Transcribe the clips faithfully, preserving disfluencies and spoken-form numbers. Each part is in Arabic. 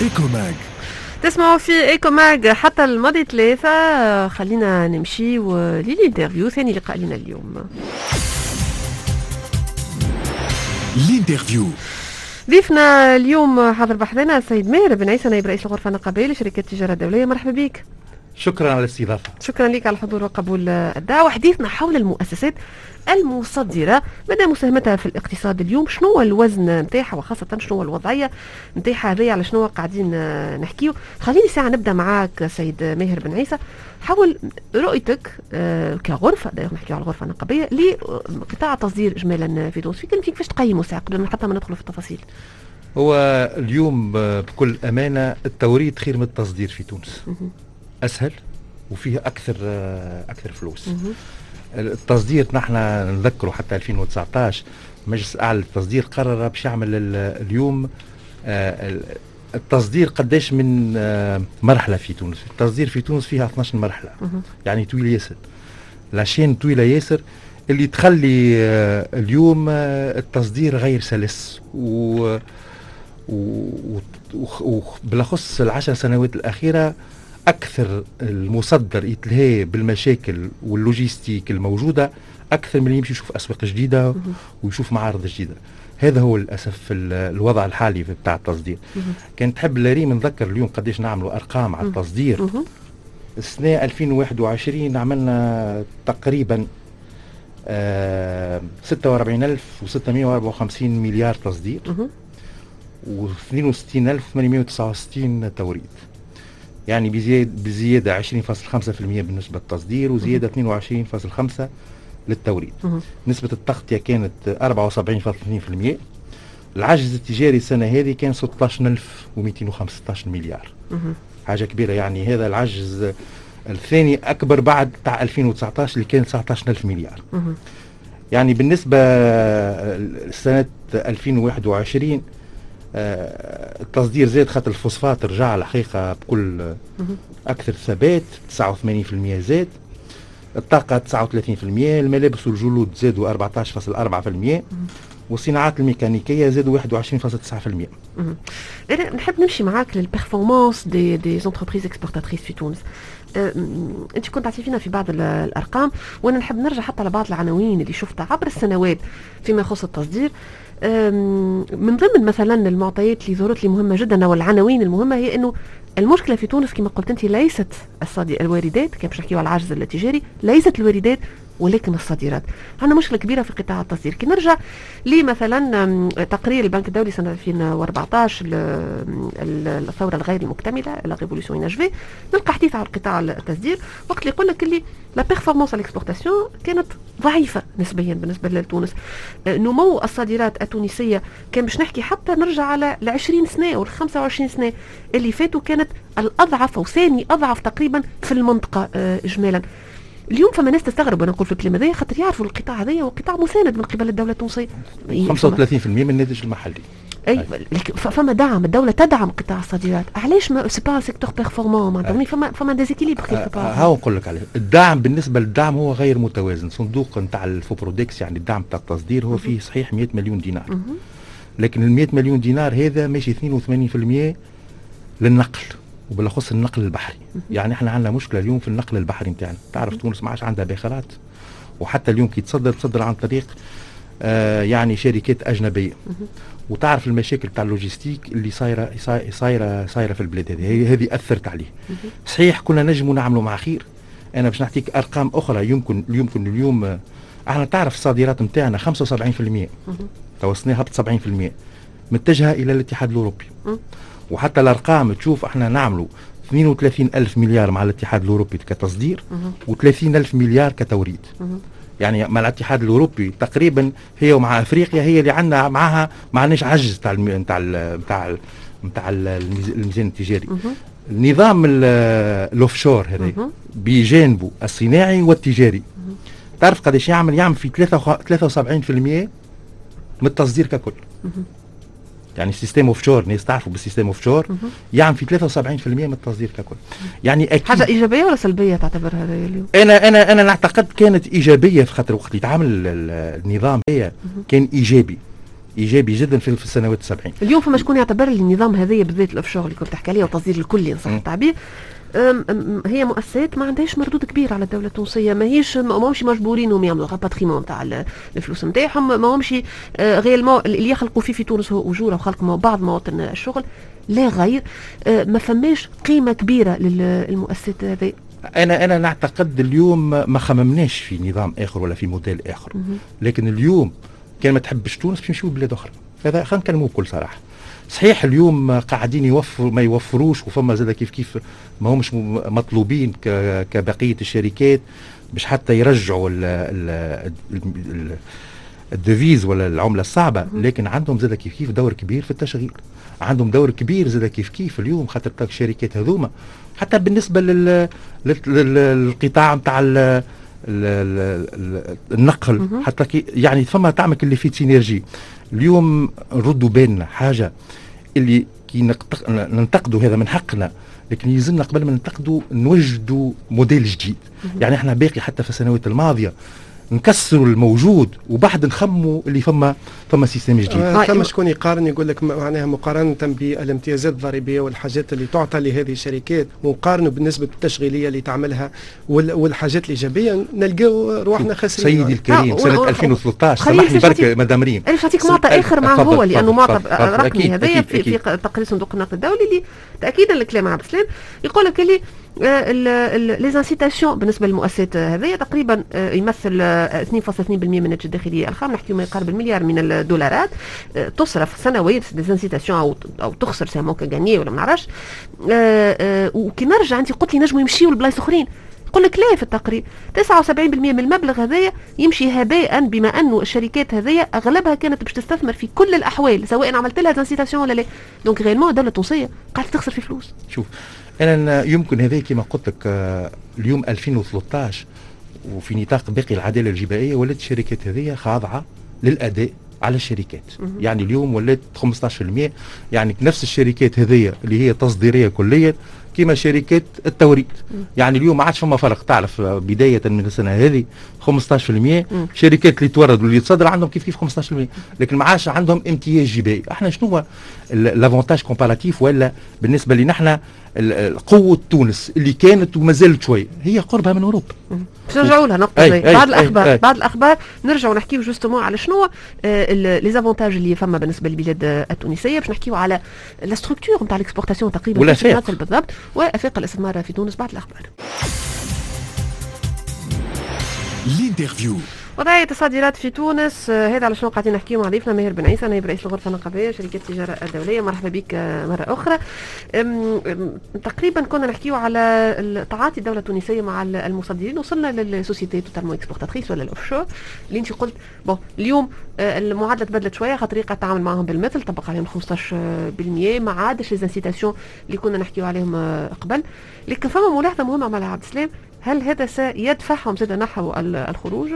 ايكو ماج. تسمعوا في ايكو ماج حتى الماضي ثلاثة. خلينا نمشي للانترفيو، ثاني لقاء لنا اليوم. الانترفيو ضيفنا اليوم حاضر بحثنا السيد ماهر بن عيسى، نائب رئيس الغرفة النقابية لشركة التجارة الدولية. مرحبا بك. شكرا على الاستضافة. شكرا لك على الحضور وقبول الدعوة. حديثنا حول المؤسسات المصدرة مدى مساهمتها في الاقتصاد اليوم، شنو هو الوزن نتاعها وخاصة شنو هو الوضعية نتاعها هذه، على شنو قاعدين نحكيو. خليني ساعة نبدأ معاك سيد ماهر بن عيسى، حول رؤيتك آه كغرفة، دايما نحكيو على الغرفة النقابية لقطاع التصدير إجمالا في تونس. في كلمة كيفاش تقيموا ساعة قبل ما حتى ما ندخل في التفاصيل؟ هو اليوم بكل أمانة التوريد خير من التصدير في تونس، أسهل وفيه أكثر أكثر فلوس. التصدير نحن نذكره حتى ألفين وتسعطاش مجلس أعلى للتصدير قرر باش يعمل اليوم التصدير قداش من مرحلة في تونس. التصدير في تونس فيها اثناش مرحلة، يعني طويل ياسر، لاشين طويلة ياسر اللي تخلي اليوم التصدير غير سلس. و وبالأخص العشر سنوات الأخيرة أكثر المصدر يتلهي بالمشاكل واللوجيستيك الموجودة أكثر من اللي يمشي يشوف أسواق جديدة ويشوف معارض جديدة. هذا هو للأسف الوضع الحالي بتاع التصدير. كان تحب لاريم نذكر اليوم قديش نعملوا أرقام على التصدير. السنة ألفين وواحد وعشرين عملنا تقريبا آه ستة وأربعين ألف وستمائة وأربعة وخمسين مليار تصدير واثنين وستين ألف وثمانمائة وتسعة وستين توريد، يعني بزيادة بزيادة عشرين فاصلة خمسة بالمئة بالنسبة للتصدير وزيادة اثنين وعشرين فاصلة خمسة للتوريد. نسبة التغطية كانت أربعة وسبعين فاصلة اثنين بالمئة. العجز التجاري السنة هذه كان ستة عشر ألف ومئتين وخمسة عشر مليار، حاجة كبيرة. يعني هذا العجز الثاني أكبر بعد تاع ألفين وتسعطاش اللي كان تسعة عشر ألف مليار. يعني بالنسبة لسنة ألفين وواحد وعشرين آه التصدير زاد، خاطر الفوسفات رجع الحقيقة بكل أكثر ثبات، تسعة وثمانين بالمئة زاد. الطاقة تسعة وثلاثين بالمئة. الملابس والجلود زادوا أربعة عشر فاصلة أربعة بالمئة. والصناعات الميكانيكية زادوا واحد وعشرين فاصلة تسعة بالمئة. أنا نحب نمشي معاك للبرفورمانس دي دي زونتربريز اكسبورتاتريس في تونس. أه انت كنت تعطي فينا في بعض الارقام، وانا نحب نرجع حتى لبعض العناوين اللي شفتها عبر السنوات فيما يخص التصدير. من ضمن مثلا المعطيات اللي ظهرت لي مهمه جدا والعناوين المهمه هي انه المشكله في تونس كما قلت انت ليست الصادر الواردات، كان باش نحكيو على العجز التجاري، ليست الواردات ولكن الصادرات. عندنا مشكله كبيره في قطاع التصدير. كي نرجع لمثلا تقرير البنك الدولي سنه ألفين وأربعطاش الثوره الغير المكتمله لا ريفولوسيون اناشفي، نلقى حديث على قطاع التصدير وقت اللي يقول لك اللي لا بيرفورمانس الاكسبورتاسيون كانت ضعيفه نسبيا بالنسبه لتونس. نمو الصادرات التونسيه كان باش نحكي حتى نرجع على ال عشرين سنه او ال خمسة وعشرين سنه اللي فاتوا كانت الاضعف او ثاني اضعف تقريبا في المنطقه اجمالا. اليوم فما ناس تستغرب وانا نقول في الكلمه هذه، خاطر يعرفوا القطاع هذا هو قطاع مساند من قبل الدوله التونسيه، خمسة وثلاثين بالمئة من الناتج المحلي. اي فما دعم، الدوله تدعم قطاع الصادرات. علاش ما سي با سيكتور بيرفورمون معناتها فما فما ديزيكيليبر كيف با. ها نقول لك عليه. الدعم بالنسبه للدعم هو غير متوازن. صندوق نتاع الفوبرودكس يعني الدعم تاع التصدير هو فيه صحيح مئة مليون دينار، لكن ال مئة مليون دينار هذا ماشي اثنين وثمانين بالمئة للنقل وبالاخص النقل البحري. يعني احنا عندنا مشكله اليوم في النقل البحري نتاعنا. تعرف تونس ما عادش عندها باخرات، وحتى اليوم كي تصدر تصدر عن طريق آه يعني شركات اجنبيه. وتعرف المشاكل تاع اللوجيستيك اللي صايره صايره صايره في البلاد هذه، هذه اثرت عليه. صحيح كنا نجموا نعملوا مع خير. انا باش نعطيك ارقام اخرى. يمكن يمكن اليوم احنا تعرف الصادرات نتاعنا خمسة وسبعين بالمئة توصلنا هبط سبعين بالمئة متجهه الى الاتحاد الاوروبي. وحتى الارقام تشوف احنا نعملوا اثنين وثلاثين ألف مليار مع الاتحاد الاوروبي كتصدير وثلاثين ألف مليار كتوريد. يعني مع الاتحاد الاوروبي تقريبا هي ومع افريقيا هي اللي عندنا معها ما عندناش عجز تاع نتاع نتاع نتاع الميزان التجاري. النظام الاوفشور هذا بجانبه الصناعي والتجاري تعرف قداش يعمل؟ يعمل في ثلاثة وسبعين بالمئة من التصدير ككل. يعني سيستم اوف شور، ناس تعرفوا بالسيستم اوف شور يعمل في ثلاثة وسبعين بالمئة من التصدير ككل. يعني اكيد حاجه ايجابيه ولا سلبيه تعتبرها هذا اليوم؟ انا انا انا نعتقد كانت ايجابيه، في خاطر وقت اللي تعمل النظام هي كان ايجابي. ايجابي جدا في, في السنوات السبعين. اليوم فما شكون يعتبر لي النظام هذايا بالذات الاوفشور اللي كنت تحكي عليه وتصدير الكلي ان صح التعبير، هي مؤسسات ما عندهاش مردود كبير على الدوله التونسيه، ماهيش ماهمش مجبورين انهم يعملوا راباتريمون تاع الفلوس نتاعهم، ماهمش غير اللي يخلقوا فيه في تونس هو اجوره وخلق بعض مواطن الشغل لا غير. ما فماش قيمه كبيره للمؤسسات هذه. انا انا نعتقد اليوم ما خممناش في نظام اخر ولا في موديل اخر، لكن اليوم كان ما تحبش تونس باش نمشيو بلاد اخرى، هذا خلينا نكلموا بكل صراحه. صحيح اليوم قاعدين يوفر ما يوفروش، وفما زاد كيف كيف ما همش مطلوبين كبقيه الشركات باش حتى يرجعوا ال ال ال الديفيز ولا العمله الصعبه، لكن عندهم زاد كيف كيف دور كبير في التشغيل، عندهم دور كبير زاد كيف كيف اليوم، خاطر الشركات هذوما حتى بالنسبه لل للقطاع نتاع النقل حتى يعني فما تعمل اللي فيه سينرجي. اليوم نردوا بالنا حاجه اللي كي ننتقدوا هذا من حقنا، لكن يلزمنا قبل ما ننتقدوا نوجدوا موديل جديد. يعني احنا باقي حتى في السنوات الماضيه نكسروا الموجود وبعد نخموا اللي فما فما سيستم جديد. آه ثم شكون يقارن يقول لك معناها مقارنه بالامتيازات الضريبيه والحاجات اللي تعطى لهذه الشركات ونقارنوا بالنسبه التشغيليه اللي تعملها والحاجات الايجابيه نلقاو روحنا خاسرين. سيدي الكريم سنه ألفين وثلاثة عشر سامحني برك مدام ريم، انا نعطيك معطى اخر مع هو لانه معطى رقمي هذايا في, في تقرير صندوق النقد الدولي اللي تاكيدا لكلام عبد السلام يقول لك اللي لي زانسيتاسيون بالنسبه للمؤسسات هذه تقريبا يمثل اثنين فاصلة اثنين بالمئة من الناتج الداخلي الخام، نحكيو ما يقارب المليار من الدولارات تصرف سنويا لي زانسيتاسيون او او تخسر سي موكا غاني ولا ما نعرفش. وكي نرجع انت قلت لي نجموا يمشيوا لبلايص اخرين، يقول لك لا في التقرير تسعة وسبعين بالمئة من المبلغ هذايا يمشي هباء، بما انه الشركات هذيا اغلبها كانت باش تستثمر في كل الاحوال سواء عملت لها زانسيتاسيون ولا لا. دونك غيرمون الدوله التونسيه قاعده تخسر في فلوس. شوف انا يمكن هذا كما قلت لك اليوم ألفين وثلاثة عشر وفي نطاق باقي العداله الجبائيه ولات الشركات هذه خاضعه للاداء على الشركات. يعني اليوم ولات خمسة عشر بالمئة، يعني نفس الشركات هذه اللي هي تصديريه كليا كما شركات التوريد. يعني اليوم ما عادش فما فرق، تعرف بدايه من السنه هذه خمسة عشر بالمئة شركات اللي تورد واللي تصدر عندهم كيف كيف خمسة عشر بالمئة، لكن ما عادش عندهم امتياز جبائي. احنا شنو هو لافونتاج كومباراتيف ولا بالنسبه لنا احنا قوه تونس اللي كانت وما زالت شويه هي قربها من اوروبا. باش نرجعوا لها نقطه زي بعد الاخبار. أي. بعد الاخبار نرجعوا نحكيو جوستومون على شنو لي زافونتاج اللي فما بالنسبه للبلاد التونسيه، باش نحكيو على لا ستركتور نتاع الاكسبورتاسيون تقريبا بالضبط وافاق الاستثمار في تونس بعد الاخبار. الانترفيو وضعية الصادرات في تونس، هذا على شنو قاعدين نحكيو مع ضيفنا ماهر بن عيسى نائب رئيس الغرفة النقابية شركة التجارة الدولية. مرحبا بك مرة أخرى. أم أم تقريبا كنا نحكيو على تعاطي الدولة التونسية مع المصدرين، وصلنا للسوسيتي توتالمون اكسبورتاتريس ولا الأوفشور اللي انت قلت بون اليوم المعادلة تبدلت شوية، طريقة التعامل معهم بالمثل طبق عليهم خمسة عشر بالمئة، ما عادش لي زانسيتاسيون اللي كنا نحكيو عليهم قبل. لكن فما ملاحظة مهمة على عبد السلام، هل هذا سيدفعهم زاد نحو الخروج؟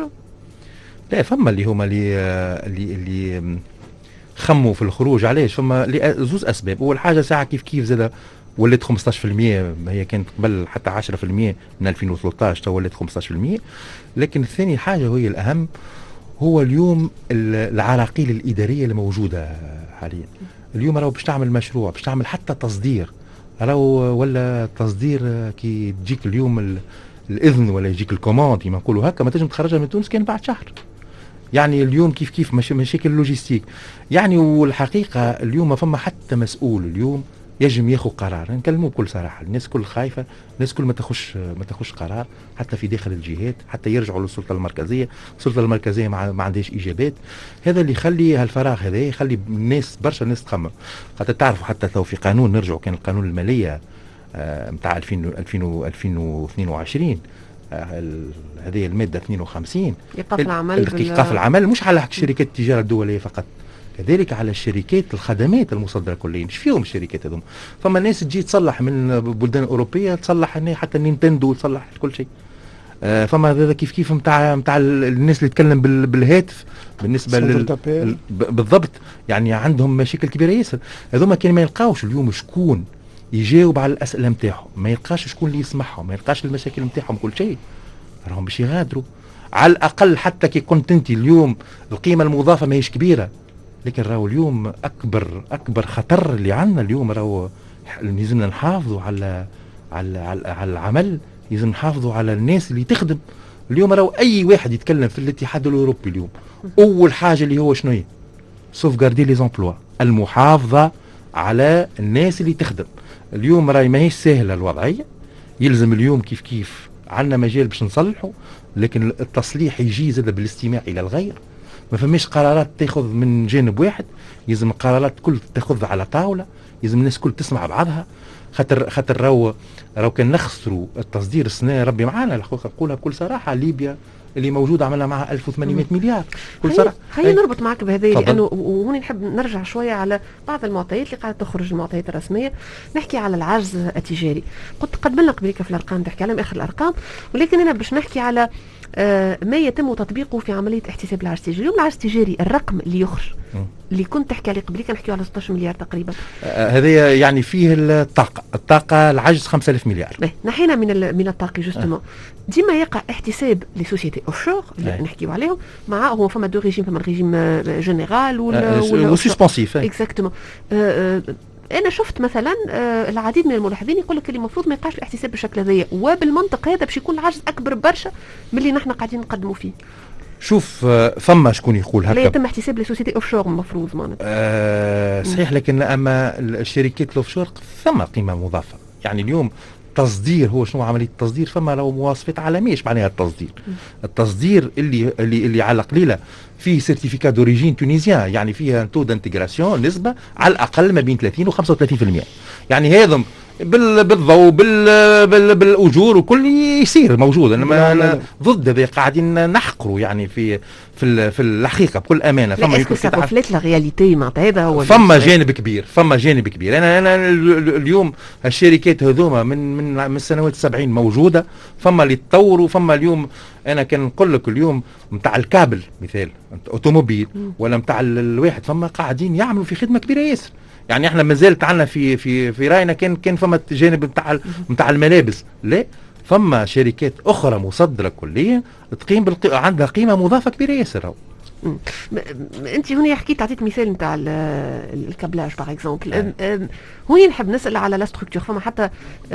لا فما اللي هما اللي اللي اللي خموا في الخروج. علاش؟ فما زوز اسباب. اول حاجه ساعه كيف كيف زاد ولات خمسة عشر بالمئة، هي كانت قبل حتى عشرة بالمئة من ألفين وثلاثة عشر تو ولات خمسة عشر بالمئة. لكن الثاني حاجه وهي الاهم هو اليوم العراقيل الاداريه اللي موجوده حاليا. اليوم راهو باش تعمل مشروع باش تعمل حتى تصدير راهو ولا تصدير كي تجيك اليوم الاذن ولا يجيك الكوماند كما نقولوا هكا ما تنجم تخرجها من تونس كان بعد شهر. يعني اليوم كيف كيف مش مشاكل لوجيستيك. يعني والحقيقه اليوم ما فما حتى مسؤول اليوم يجب ياخذ قرار. نكلموا بكل صراحه، الناس كل خايفه، الناس كل ما تخش ما تخش قرار حتى في داخل الجهات حتى يرجعوا للسلطه المركزيه. السلطه المركزيه ما, ما عندهاش اجابات. هذا اللي يخلي هالفراغ هذا يخلي الناس برشا ناس تخمم. حتى تعرفوا حتى تو في قانون نرجعوا كان القانون الماليه نتاع آه ألفين واثنين وعشرين آه هذه الماده اثنين وخمسين ايقاف العمل ايقاف العمل مش على شركات التجاره الدوليه فقط، كذلك على الشركات الخدمات المصدره كليا. ايش فيهم الشركات هذوما؟ فما ناس تجي تصلح من بلدان اوروبيه تصلح حتى نينتندو تصلح كل شيء. آه فما هذا كيف كيف نتاع نتاع الناس اللي تتكلم بالهاتف بالنسبه لل بالضبط. يعني عندهم مشاكل كبيره ياسر. هذوما كان ما يلقاوش اليوم شكون يجاوب على الاسئله نتاعهم، ما يلقاش شكون اللي يسمعهم، ما يلقاش المشاكل نتاعهم كل شيء، راهم باش يغادروا. على الاقل حتى كي كنت انت اليوم القيمه المضافه ماهيش كبيره، لكن راهو اليوم اكبر اكبر خطر اللي عندنا اليوم راهو لازمنا نحافظوا على على على, على العمل، لازم نحافظوا على الناس اللي تخدم. اليوم راهو اي واحد يتكلم في الاتحاد الاوروبي اليوم اول حاجه اللي هو شنو هي؟ سوفغاردي لي زومبلوا، المحافظه على الناس اللي تخدم. اليوم راهي ماهيش سهله الوضعيه، يلزم اليوم كيف كيف عندنا مجال باش نصلحوا، لكن التصليح يجي زاد بالاستماع الى الغير. ما فماش قرارات تاخذ من جانب واحد، يلزم القرارات كل تاخذ على طاوله، يلزم الناس كل تسمع بعضها. خاطر خاطر راهو راهو كان نخسروا التصدير السنه ربي معانا الحقيقه نقولها بكل صراحه. ليبيا اللي موجوده عملنا معها ألف وثمانمائة مليار كل صراحه. خلينا نربط معك بهذه، لانه وهوني نحب نرجع شويه على بعض المعطيات اللي قاعده تخرج، المعطيات الرسميه. نحكي على العجز التجاري، قلت قدم لك بريكه في الارقام، تحكي على اخر الارقام، ولكن انا باش نحكي على آه ما يتم تطبيقه في عمليه احتساب العجز التجاري. اليوم العجز التجاري الرقم اللي يخرج م. اللي كنت تحكي عليه قبل، نحكيو على ستة عشر مليار تقريبا. آه هذا يعني فيه الطاقه، الطاقه العجز خمسة آلاف مليار. باهي نحينا من من الطاقه جوستومون. آه. ديما يقع احتساب لي سوسيتي اوفشور اللي آه. نحكيو عليهم، مع هو فما دو ريجيم، فما الريجيم جينيرال ولا ولا سسبونسيف. اكزاكتومون. انا شفت مثلا آه العديد من الملاحظين يقول لك اللي المفروض ما يقعش الاحتساب بالشكل هذايا، وبالمنطق هذا باش يكون العجز اكبر برشا من اللي نحن قاعدين نقدموا فيه. شوف ثم شكون يقول هكا، لا يتم احتساب لسوسيتي اوفشور المفروض معناتها. آه صحيح، لكن اما الشركات الاوفشور ثم قيمه مضافه. يعني اليوم تصدير، هو شنو عمليه التصدير؟ فما لو مواصفات عالميه ايش معناها التصدير. م. التصدير اللي اللي اللي على قليله فيه سيرتيفيكا دوريجين تونيزيان، يعني فيها تو دانتيغراسيون نسبه على الاقل ما بين ثلاثين و خمسة وثلاثين بالمئة. يعني هذا بالضوء بال بال بالاجور وكل يصير موجود. انما انا ضد هذا، قاعدين نحقروا يعني في في في الحقيقه بكل امانه. فما يكون سافلت لا رياليتي معناتها هذا هو فما جانب كبير، فما جانب كبير. انا انا اليوم الشركات هذوما من من من السنوات السبعين موجوده، فما اللي تطوروا، فما اليوم انا كان نقول لك اليوم نتاع الكابل مثال اوتوموبيل ولا نتاع الواحد، فما قاعدين يعملوا في خدمه كبيره ياسر. يعني احنا ما زالت عندنا في في في راينا كان كان فما جانب نتاع نتاع الملابس، لا فما شركات اخرى مصدره كليا تقيم بالق... عندها قيمه مضافه كبيره ياسر. انت هنا حكيت عطيت مثال نتاع الكابلاج باغ اكزومبل. هوني نحب نسال على لا ستركتور. فما حتى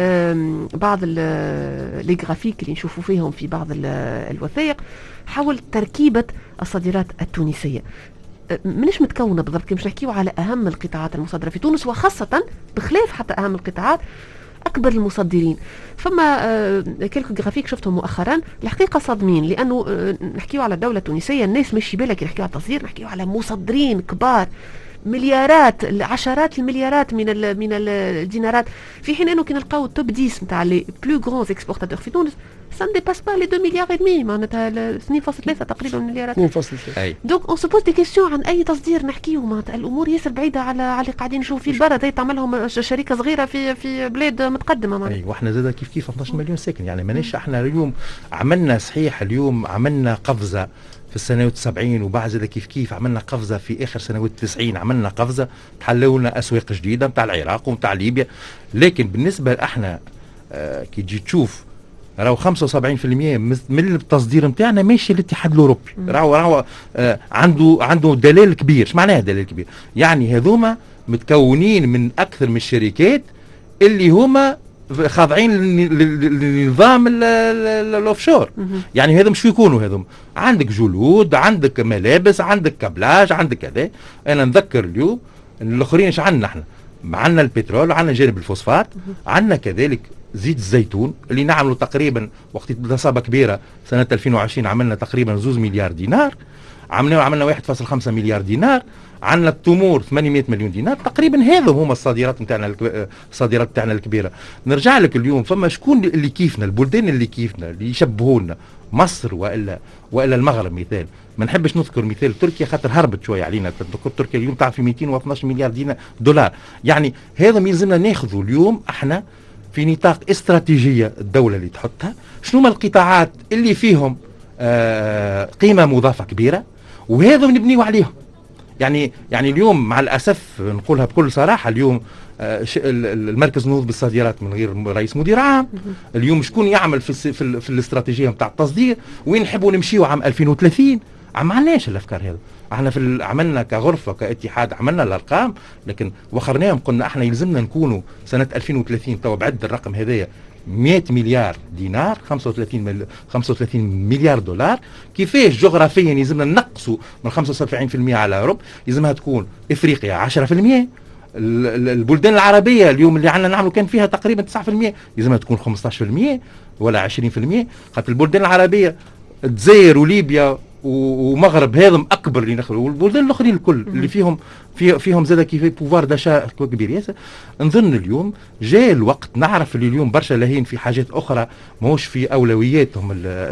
بعض لي غرافيك اللي نشوفوا فيهم في بعض الوثائق حول تركيبه الصادرات التونسيه. منش متكونه بالضبط، كي مش نحكيو على اهم القطاعات المصدره في تونس، وخاصه بخلاف حتى اهم القطاعات اكبر المصدرين. فما آه كلكو جرافيك شفتهم مؤخرا الحقيقه صادمين، لانه آه نحكيو على الدوله التونسيه، الناس ماشي بالك نحكيو على التصدير، نحكيو على مصدرين كبار مليارات عشرات المليارات من ال من الدينارات، في حين انه كي نلقاو التوب عشرة نتاع لي بلو غران اكسبورتاتور في تونس ça ne dépasse pas les deux مليار ودمي، معناتها اثنين فاصلة ثلاثة تقريبا مليارات. اثنين فاصلة ثلاثة. دونك اون سو بوز دي كيسيون عن اي تصدير نحكيو، معناتها الامور ياسر بعيده على على اللي قاعدين نشوفوا فيه برا، زي تعملهم شركه صغيره في في بلاد متقدمه معناتها. اي واحنا زاد كيف كيف اثناش عشر مليون ساكن. يعني ماناش احنا اليوم عملنا صحيح، اليوم عملنا قفزه في السنوات السبعين، وبعد زاد كيف كيف عملنا قفزه في اخر سنوات التسعين، عملنا قفزه تحلوا لنا اسواق جديده نتاع العراق ونتاع ليبيا. لكن بالنسبه احنا آه كي تجي تشوف راهو خمسة وسبعين بالمئة من التصدير نتاعنا ماشي للاتحاد الاوروبي. راهو راهو آه عنده عنده دليل كبير. ايش معناها دليل كبير؟ يعني هذوما متكونين من اكثر من الشركات اللي هما خاضعين لنظام الاوفشور. يعني هذا مش يكونوا هذوما عندك جلود، عندك ملابس، عندك كابلاج، عندك كذا. انا نذكر اليوم الاخرين ايش عندنا احنا؟ عندنا البترول، عندنا جانب الفوسفات، عندنا كذلك زيت الزيتون اللي نعملوا تقريبا وقت نصابه كبيره سنه ألفين وعشرين عملنا تقريبا زوز مليار دينار، عملنا عملنا واحد فاصلة خمسة مليار دينار. عندنا التمور ثمانمائة مليون دينار تقريبا. هذا هما الصادرات نتاعنا، الصادرات نتاعنا الكبيره. نرجع لك اليوم فما شكون اللي كيفنا، البلدان اللي كيفنا اللي يشبهونا، مصر والا والا المغرب مثال. ما نحبش نذكر مثال تركيا خاطر هربت شويه علينا. تذكر تركيا اليوم تعرف في مئتين واثناش مليار دينار دولار. يعني هذا ما يلزمنا ناخذه اليوم احنا في نطاق استراتيجية الدولة اللي تحطها، شنو ما القطاعات اللي فيهم آه قيمة مضافة كبيرة، وهذا نبنيو عليهم. يعني يعني اليوم مع الأسف نقولها بكل صراحة، اليوم آه المركز النهوض بالصادرات من غير رئيس مدير عام. اليوم شكون يعمل في في, في الاستراتيجية نتاع التصدير؟ وين نحبوا نمشيو عام ألفين وثلاثين؟ عم عندناش الأفكار هذا، احنا في عملنا كغرفه كاتحاد عملنا الارقام، لكن وخرناهم قلنا احنا يلزمنا نكونوا سنه ألفين وثلاثين تو بعد الرقم هذايا مئة مليار دينار، خمسة وثلاثين مل... خمسة وثلاثين مليار دولار. كيفاش جغرافيا يلزمنا نقصوا من خمسة وسبعين بالمئة على اوروبا، يلزمها تكون افريقيا عشرة بالمئة، البلدان العربيه اليوم اللي عندنا نعملوا كان فيها تقريبا تسعة بالمئة يلزمها تكون خمسة عشر بالمئة ولا عشرين بالمئة. خاطر البلدان العربيه الجزائر وليبيا ومغرب هذم اكبر اللي نخلوا، والبلدان الاخرين الكل اللي فيهم في فيهم زاد كيف بوفار داشا كبير ياسر. نظن اليوم جاء الوقت نعرف اللي اليوم برشا لاهين في حاجات اخرى ماهوش في اولوياتهم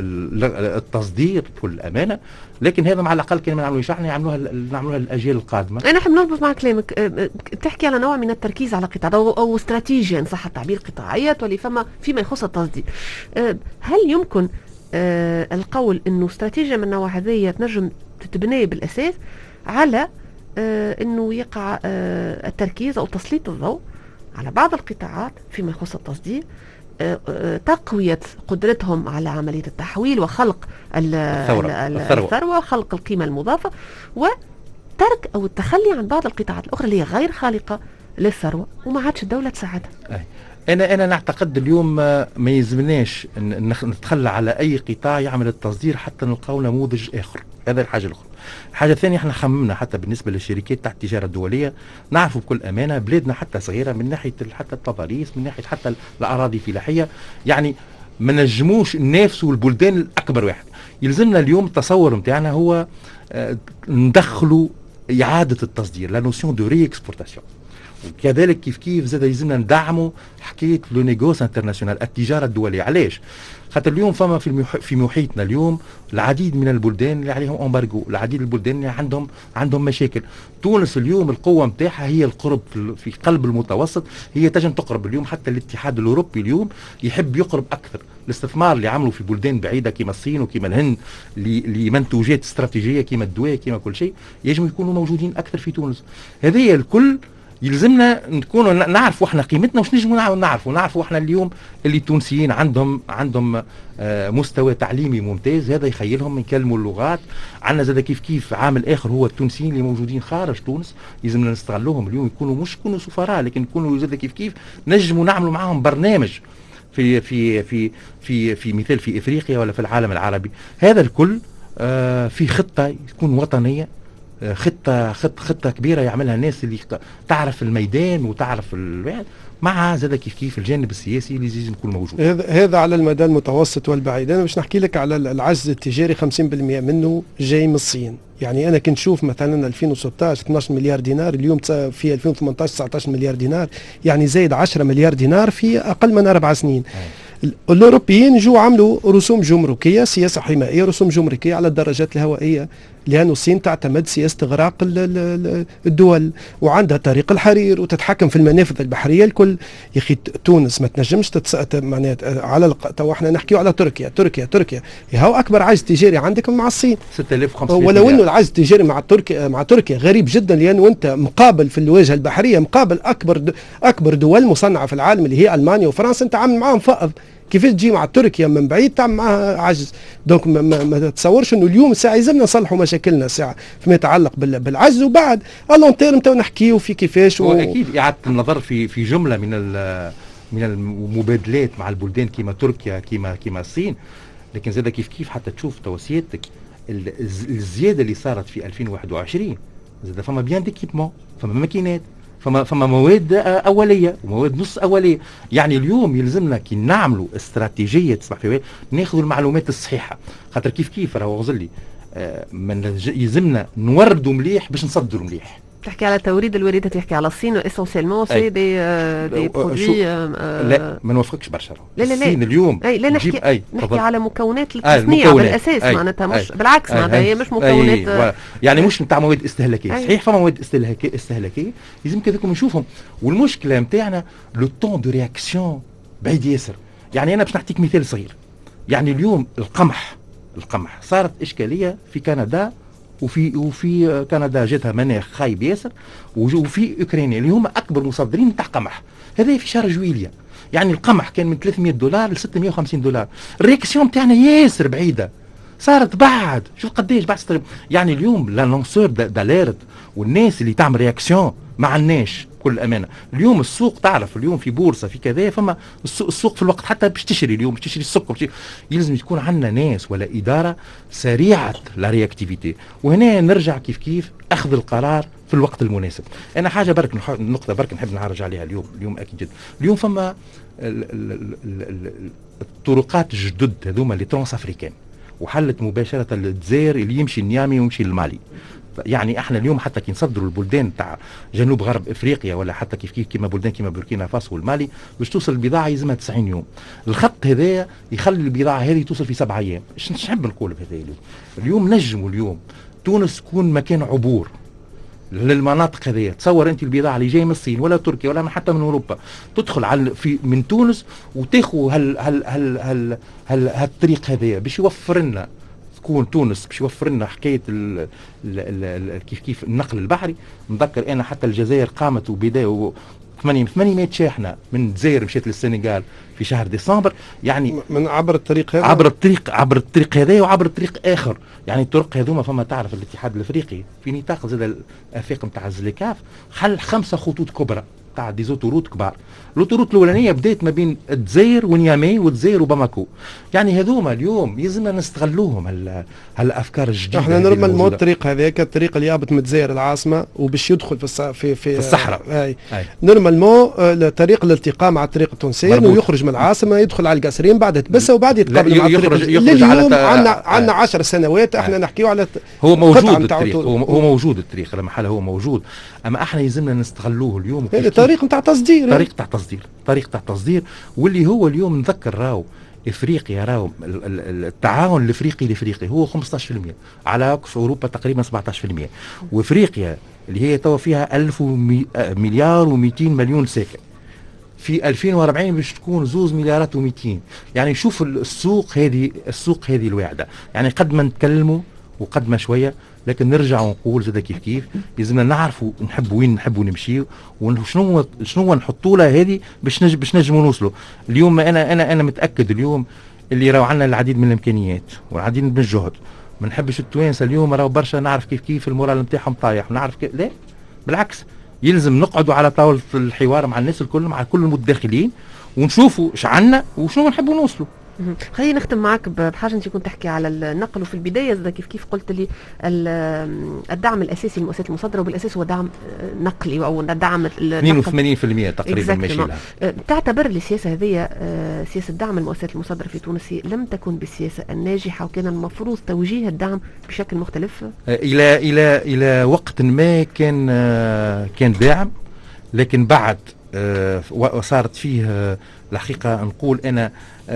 التصدير بكل امانه، لكن هذا مع الاقل كان ما نعملوش احنا نعملوها نعملوها الاجيال القادمه. انا نحب نربط مع كلامك، بتحكي على نوع من التركيز على قطاع او, أو استراتيجيه ان صح التعبير قطاعيات ولا فما فيما يخص التصدير. هل يمكن آه القول انه استراتيجيه من النوع هذه تنجم تتبني بالاساس على آه انه يقع آه التركيز او تسليط الضوء على بعض القطاعات فيما يخص التصدير، آه آه تقويه قدرتهم على عمليه التحويل وخلق الثروه, الثروة وخلق القيمه المضافه، وترك او التخلي عن بعض القطاعات الاخرى اللي هي غير خالقه للثروه وما عادش الدوله تساعدها. انا انا نعتقد اليوم ما يلزمناش نتخلى على اي قطاع يعمل التصدير حتى نلقاو نموذج اخر. هذا الحاجه الاخرى. الحاجه الثانيه احنا خممنا حتى بالنسبه للشركات تاع التجاره الدوليه، نعرفوا بكل امانه بلادنا حتى صغيره من ناحيه حتى التضاريس، من ناحيه حتى الاراضي الفلاحيه، يعني ما نجموش ننافسوا البلدان الاكبر واحد. يلزمنا اليوم التصور نتاعنا هو ندخلوا اعاده التصدير، لا نوسيون دو ري اكسبورتاسيون. وكذلك كيف كيف زاد يلزمنا ندعموا حكايه لو نيغوس انترناسيونال، التجاره الدوليه. علاش؟ خاطر اليوم فما في في محيطنا اليوم العديد من البلدان اللي عليهم امبارجو، العديد من البلدان اللي عندهم عندهم مشاكل. تونس اليوم القوه نتاعها هي القرب في قلب المتوسط، هي تجم تقرب اليوم. حتى الاتحاد الاوروبي اليوم يحب يقرب اكثر. الاستثمار اللي عملوا في بلدان بعيده كما الصين وكما الهند لمنتوجات استراتيجيه كما الدواء كما كل شيء، يجب يكونوا موجودين اكثر في تونس. هذه الكل يلزمنا نكونوا نعرفوا احنا قيمتنا وش نجموا نعرفوا نعرفوا احنا اليوم اللي التونسيين عندهم عندهم آه مستوى تعليمي ممتاز، هذا يخيلهم يكلموا اللغات. عندنا زاد كيف كيف عامل اخر هو التونسيين اللي موجودين خارج تونس، يلزمنا نستغلوهم اليوم، يكونوا مش يكونوا سفراء لكن يكونوا زاد كيف كيف نجموا نعملوا معاهم برنامج في في في في في مثال في افريقيا ولا في العالم العربي. هذا الكل آه في خطه تكون وطنيه، خطة خطة خطة كبيرة يعملها الناس اللي تعرف الميدان وتعرف الواحد، مع زاد كيف كيف الجانب السياسي اللي لازم يكون موجود. هذا هذا على المدى المتوسط والبعيد. أنا باش نحكي لك على العجز التجاري خمسين بالمئة منه جاي من الصين. يعني أنا كنت نشوف مثلا ألفين وستة عشر اثني عشر مليار دينار، اليوم في ألفين وثمانية عشر تسعة عشر مليار دينار، يعني زايد عشرة مليار دينار في أقل من أربع سنين. الأوروبيين جو عملوا رسوم جمركية، سياسة حمائية، رسوم جمركية على الدراجات الهوائية، لأن الصين تعتمد سياسة إغراق الدول وعندها طريق الحرير وتتحكم في المنافذ البحرية الكل. يا أخي تونس ما تنجمش تتسأت معناتها على الق... تو احنا نحكيو على تركيا تركيا تركيا هو أكبر عجز تجاري عندك مع الصين ستة آلاف وخمسمئة ولو إنه العجز التجاري مع تركيا مع تركيا غريب جدا، لأنه أنت مقابل في الواجهة البحرية مقابل أكبر د... أكبر دول مصنعة في العالم اللي هي ألمانيا وفرنسا، أنت عامل معاهم فائض. كيف تجي مع تركيا من بعيد تعمل معها عجز؟ دونك ما, ما, ما تتصورش انه اليوم ساعه يلزمنا نصلحوا مشاكلنا ساعه فيما يتعلق بالعجز، وبعد الون تيرم تو نحكيو في كيفاش. و... اكيد اعاده النظر في في جمله من من المبادلات مع البلدان كيما تركيا كيما كيما الصين. لكن زاد كيف كيف حتى تشوف توسياتك الزياده اللي صارت في ألفين وواحد وعشرين، زاد فما بيان ديكيبمون، فما ماكينات، فما فما مواد اوليه ومواد نص اوليه. يعني اليوم يلزمنا كي نعملوا استراتيجيه تسمح فيها ناخذوا المعلومات الصحيحه، خاطر كيف كيف راهو غزلي آه من يلزمنا نوردوا مليح باش نصدروا مليح. تحكي على توريد الواردات، تحكي على الصين اسونسيلمون سي دي دي برودوي. لا ما نوافقكش برشا. لا لا لا الصين اليوم أي لا نحكي أي نحكي على مكونات التصنيع آه بالاساس، معناتها مش أي بالعكس، معناتها هي مش مكونات أي يعني مش نتاع مواد استهلاكيه. صحيح فما مواد استهلاكيه استهلاكيه لازم كذاكم نشوفهم، والمشكله نتاعنا لو طون دو رياكسيون بعيد ياسر. يعني انا باش نعطيك مثال صغير. يعني اليوم القمح القمح صارت اشكاليه في كندا، وفي وفي كندا جاتها مناخ خايب ياسر، وفي اوكرانيا اللي هما اكبر مصدرين تاع قمح. هذا في شهر جويليا. يعني القمح كان من ثلاثمئة دولار ل ستمئة وخمسين دولار. الرياكسيون تاعنا ياسر بعيده. صارت بعد شوف قديش بعد. يعني اليوم لانونسور داليرت والناس اللي تعمل رياكسيون ما عندناش كل امانه. اليوم السوق تعرف اليوم في بورصه في كذا فما السوق, السوق في الوقت حتى باش تشتري اليوم باش تشتري السكر بشتري. يلزم تكون عندنا ناس ولا اداره سريعه لا رياكتيفيتي. وهنا نرجع كيف كيف اخذ القرار في الوقت المناسب. انا حاجه برك نقطه برك نحب نعرج عليها اليوم. اليوم اكيد جدا اليوم فما الطرقات الجدد هذوما اللي ترانس افريكان وحلت مباشره للجزائر اللي يمشي النيامي ويمشي للمالي. يعني احنا اليوم حتى كي نصدروا البلدان تاع جنوب غرب افريقيا ولا حتى كيف كيف كيما بلدان كيما بوركينا فاسو والمالي باش توصل البضاعه يلزمها تسعين يوم. الخط هذايا يخلي البضاعه هذه توصل في سبعة ايام. ايش نحب نقول بهذا اليوم؟ اليوم نجموا اليوم تونس تكون مكان عبور للمناطق هذه. تصور انت البضاعه اللي جايه من الصين ولا تركيا ولا حتى من اوروبا تدخل على في من تونس وتاخذ هال هال هال هال هال هالطريق هذايا باش يوفر لنا تكون تونس باش يوفر لنا حكايه ال ال ال كيف كيف النقل البحري. نذكر انا حتى الجزائر قامت وبدايه ثمانمائة شاحنه من الجزائر مشيت للسنغال في شهر ديسمبر. يعني من عبر الطريق هذا عبر الطريق عبر الطريق هذا وعبر الطريق اخر. يعني الطرق هذوما فما تعرف الاتحاد الافريقي في نطاق زاد الافاق نتاع الزليكاف خل خمسه خطوط كبرى تاع ديزوتوروت كبار. الاوتوروت الاولانيه بدات ما بين الجزائر ونيامي والجزائر وباماكو. يعني هذوما اليوم يلزمنا نستغلوهم هال هالافكار الجديده. احنا نورمال مو الطريق هذاك الطريق اللي يهبط من الجزائر العاصمه وباش يدخل في الص... في في, في الصحراء. اي نورمال مو طريق الالتقاء مع الطريق التونسي ويخرج من العاصمه يدخل على القصرين بعد تبسه وبعد يتقابل مع الطريق. اليوم عندنا عندنا عشر سنوات احنا نحكيو على هو موجود الطريق هو, هو موجود الطريق المحل هو موجود. اما احنا يلزمنا نستغلوه اليوم. طريق نتاع تصدير طريق تاع تصدير طريق تاع تصدير واللي هو اليوم نذكر راو افريقيا راو التعاون الافريقي الافريقي هو خمسة عشر بالمئة على عكس اوروبا تقريبا سبعة عشر بالمئة. وافريقيا اللي هي توا فيها ألف مليار ومئتين مليون ساكن في ألفين وأربعين باش تكون زوز مليارات ومئتين. يعني شوف السوق هذه السوق هذه الواعده. يعني قد ما نتكلموا وقد ما شويه لكن نرجع ونقول زاد كيف كيف لازمنا نعرفوا نحب وين نحبوا نمشيو وشنو شنو نحطوا لها هذه باش نج باش نجموا نوصلوا. اليوم انا انا انا متاكد اليوم اللي راهو عندنا العديد من الامكانيات والعديد من الجهد. ما نحبش التوانسه اليوم راهو برشا نعرف كيف كيف المورال نتاعهم طايح ونعرف كيف. لا بالعكس يلزم نقعدوا على طاوله الحوار مع الناس الكل مع كل المتداخلين ونشوفوا ايش عندنا وشنو نحبوا نوصلوا. خلينا نختم معك بحاجه انت كنت تحكي على النقل. وفي البدايه زي كيف كيف قلت لي الدعم الاساسي للمؤسسات المصدره وبالاساس هو دعم نقلي او دعم اثنين وثمانين بالمئة تقريبا ماشي لها. تعتبر السياسه هذه سياسه دعم المؤسسات المصدره في تونس لم تكن بالسياسه الناجحه وكان المفروض توجيه الدعم بشكل مختلف؟ الى الى الى وقت ما كان كان داعم لكن بعد وصارت فيه الحقيقه نقول انا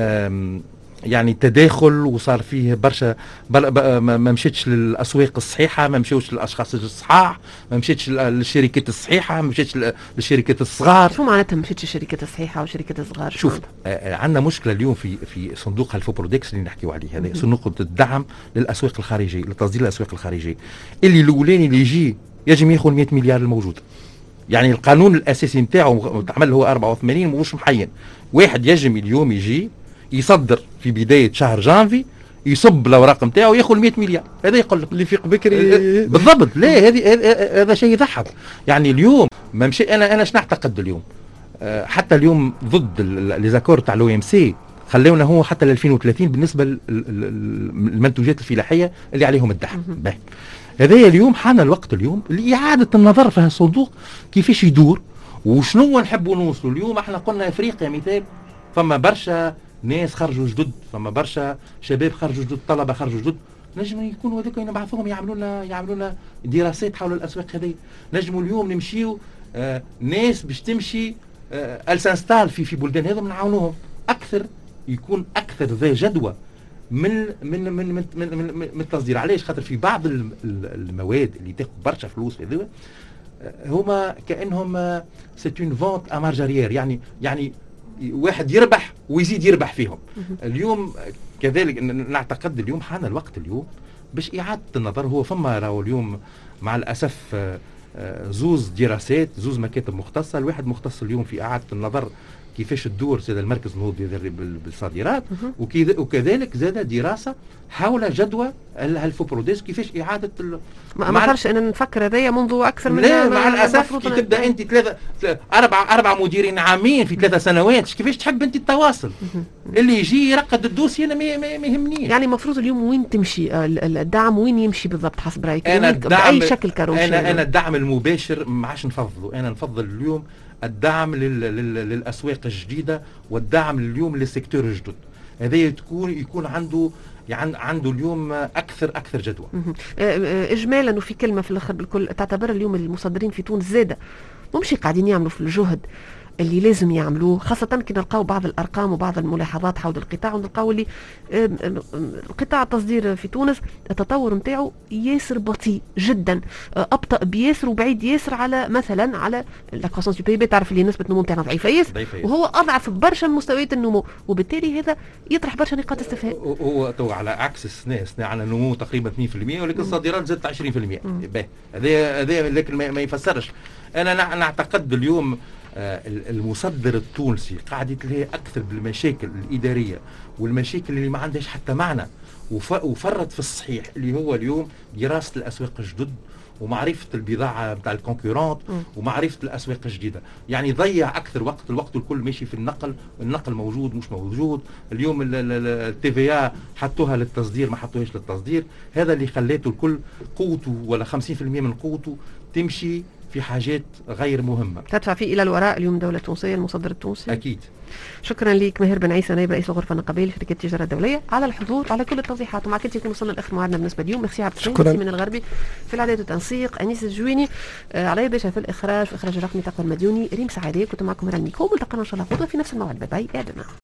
يعني تداخل وصار فيه برشا بر ما مشيتش للاسواق الصحيحه ما مشيوش للاشخاص الصحاح ما مشيتش للشركات الصحيحه ما مشيتش للشركات الصغار. شو معناتها ما مشيتش للشركات الصحيحه وشركات الصغار؟ شوف آه عندنا مشكله اليوم في في صندوق الفوبرودكس اللي نحكيو عليه هذا صندوق الدعم للاسواق الخارجيه لتصدير الاسواق الخارجيه اللي الاولاني اللي يجي يجب ياخذ مئة مليار الموجوده. يعني القانون الاساسي نتاعو تعمل هو أربعة وثمانين مش محين. واحد يجم اليوم يجي يصدر في بدايه شهر جانفي يصب الاوراق نتاعو ياخذ مئة مليار. هذا يقول لك اللي فيق بكري بالضبط. لا هذه هذا شيء يضحك. يعني اليوم ما مشي انا انا اش نعتقد اليوم أه حتى اليوم ضد لي زاكور تاع لو ام سي خلونا هو حتى ل ألفين وثلاثين بالنسبه للمنتوجات الفلاحيه اللي عليهم الدعم. هذا اليوم حان الوقت اليوم لإعادة النظر في هالصندوق كيفاش يدور وشنو نحبوا نوصلوا. اليوم احنا قلنا افريقيا مثال فما برشا ناس خرجوا جدد فما برشا شباب خرجوا جدد طلبه خرجوا جدد نجموا يكونوا هذوك نبعثوهم يعملوا لنا يعملوا لنا دراسات حول الاسواق هذه. نجموا اليوم نمشيو آه ناس باش تمشي آه السانستال في في بلدان هذو نعاونوهم اكثر يكون اكثر ذا جدوى من من من من من, من, من التصدير. علاش؟ خاطر في بعض المواد اللي تاخذ برشا فلوس هذوما هما كانهم سيت اون فونت ا مارجاريير. يعني يعني واحد يربح ويزيد يربح فيهم. اليوم كذلك نعتقد اليوم حان الوقت اليوم باش اعاده النظر. هو فما راهو اليوم مع الاسف زوز دراسات، زوز مكاتب مختصة. الواحد مختص اليوم في إعادة النظر كيفاش تدور زاد المركز النهوضي بالصادرات، وكذلك زاد دراسة حول جدوى الفوبروديس كيفاش إعادة ما ما صارش أنا نفكر هذايا منذ أكثر من لا مع الأسف كي تبدأ أنت ثلاثة أربعة أربعة مديرين عامين في ثلاثة سنوات كيفاش تحب أنت التواصل؟ اللي يجي يرقد الدوسي أنا ما يهمنيش. يعني المفروض اليوم وين تمشي الدعم، وين يمشي بالضبط حسب رأيك؟ أنا بأي شكل كروشي؟ أنا أنا الدعم المباشر ما عادش نفضله. أنا نفضل اليوم الدعم لل... لل... للأسواق الجديدة، والدعم اليوم للسيكتور الجدد. هذا يكون يكون عنده يعني عنده اليوم أكثر أكثر جدوى. إجمالا وفي كلمة في الآخر بالكل، تعتبر اليوم المصدرين في تونس زادة ممشي قاعدين يعملوا في الجهد اللي لازم يعملوه، خاصة كي نلقاو بعض الأرقام وبعض الملاحظات حول القطاع، ونلقاو اللي القطاع التصدير في تونس التطور نتاعو ياسر بطيء جدا، أبطأ بياسر وبعيد ياسر على مثلا على لا كروسونس دو بي بي. تعرف اللي نسبة النمو نتاعنا ضعيفة ياسر، وهو أضعف برشا من مستويات النمو، وبالتالي هذا يطرح برشا نقاط استفهام. هو تو على عكس السنة السنة على نمو تقريبا اثنين بالمئة، ولكن الصادرات زادت عشرين بالمئة. هذا هذا لكن ما يفسرش. أنا نعتقد اليوم المصدر التونسي قاعد يتلهي أكثر بالمشاكل الإدارية والمشاكل اللي ما عندهاش حتى معنى، وفرط في الصحيح اللي هو اليوم دراسة الأسواق الجدد ومعرفة البضاعة بتاع الكونكورنت ومعرفة الأسواق الجديدة. يعني ضيع أكثر وقت، الوقت الكل ماشي في النقل، النقل موجود مش موجود. اليوم التي في إيه حطوها للتصدير ما حطوهاش للتصدير. هذا اللي خليته الكل قوته ولا خمسين بالمئة من قوته تمشي في حاجات غير مهمة تدفع فيه إلى الوراء اليوم دولة تونسية المصدر التونسي. أكيد. شكرا لك ماهر بن عيسى، نائب رئيس الغرفة النقابية لشركة التجارة الدولية، على الحضور وعلى كل التوضيحات. ومع كده يكون وصلنا لآخر موعدنا بالنسبة اليوم. ميرسي عبد الرحيم من الغربي في الإعداد والتنسيق، أنيس الجويني آه علي باشا في الإخراج، في إخراج الرقمي تقوى المديوني، ريم سعادة كنت معكم على الميكرو. ملتقينا إن شاء الله غدوة في نفس الموعد. باي باي.